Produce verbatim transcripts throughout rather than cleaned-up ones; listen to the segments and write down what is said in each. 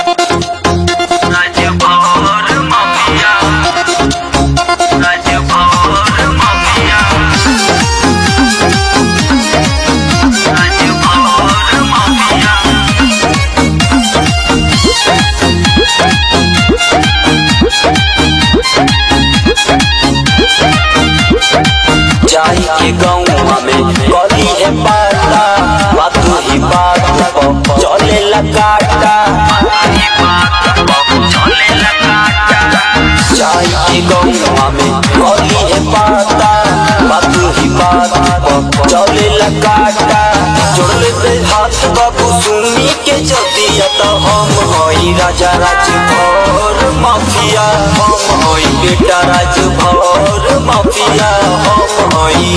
के गौवा में गली है पाता बात ही बात चले लगाता चाय के गौवा में गली है पाता बात ही बात चले लगाता जोड़ लेते हाथ बाबू सुनी के जतिया तो हम होई राजा राजभर माफिया हम होई बेटा राजभर माफिया हम होई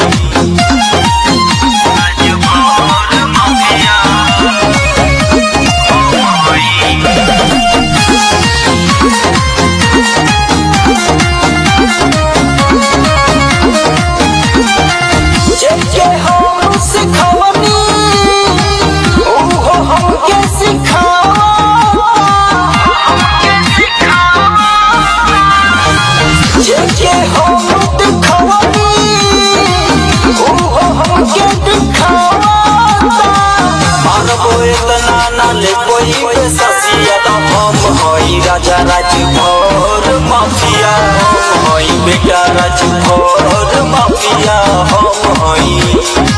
राजा राजभर माफिया हम होई बेटा राजभर माफिया हम होई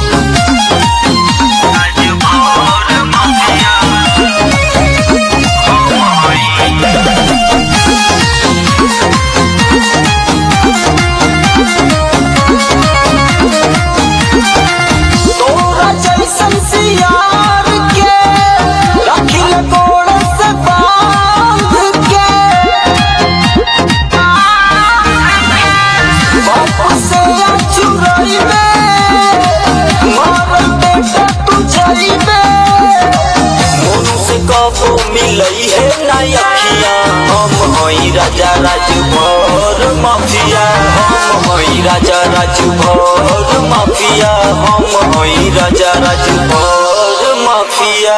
मिलई है नयखिया हम होई राजा राजभर माफिया हम होई राजा राजभर माफिया हम होई राजा राजभर माफिया।